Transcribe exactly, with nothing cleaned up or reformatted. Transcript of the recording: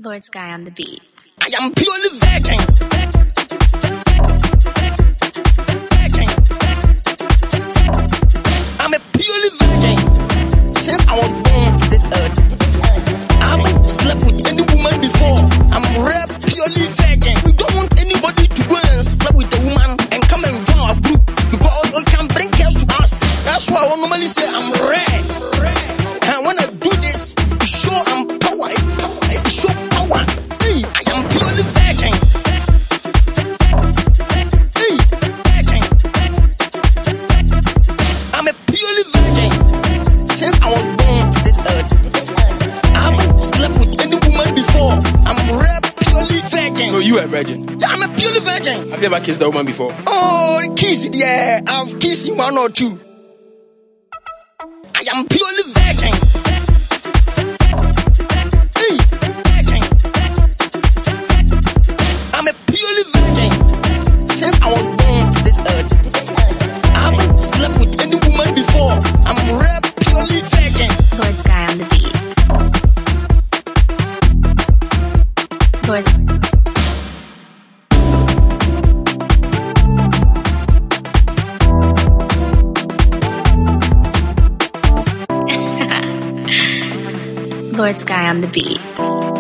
Lord Sky on the beat. I am purely virgin. Virgin. I'm a purely virgin since I was born to this earth. I haven't slept with any woman before. I'm rare, purely virgin. We don't want anybody to go and sleep with a woman and come and join our group because it can bring chaos to us. That's why I normally say I'm rare. And when I do this, it show I'm power. It show power. Hey, I am purely virgin. Hey, virgin. I'm a purely virgin since I was born to this earth. I haven't slept with any woman before. I'm rare, purely virgin. So you a virgin? Yeah, I'm a purely virgin. Have you ever kissed a woman before? Oh, kiss it, yeah. I've kissed one or two. I am purely virgin. Hey, virgin. I'm a purely virgin since I was born to this earth. I haven't slept with any woman before. I'm rare, purely virgin. Lord Sky on the beat. Lord Lord Sky on the beat.